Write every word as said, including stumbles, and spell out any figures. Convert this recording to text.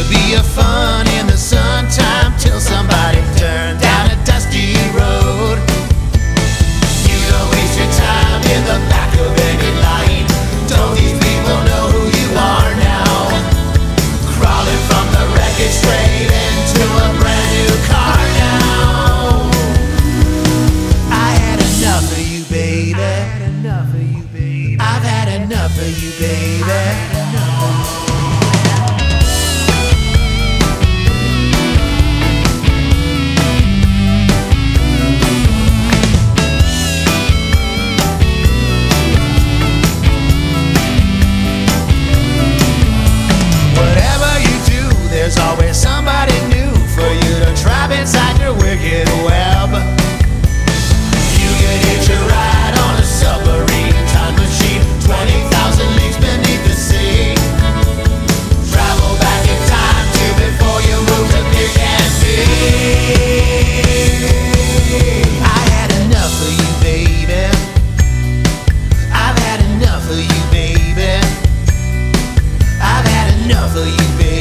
be a fun in the sun time till somebody turned down a dusty road. You don't waste your time in the back of any line. Don't these people know who you are now? Crawling from the wreckage straight into a brand new car now. I had enough of you, baby. I had enough of you, baby. I've had enough of you, baby. There's always somebody new for you to trap inside your wicked web. You can hitch a ride on a submarine time machine, twenty thousand leagues beneath the sea. Travel back in time to before you move to Pick and Pee. I had enough of you, baby. I've had enough of you, baby. I've had enough of you, baby.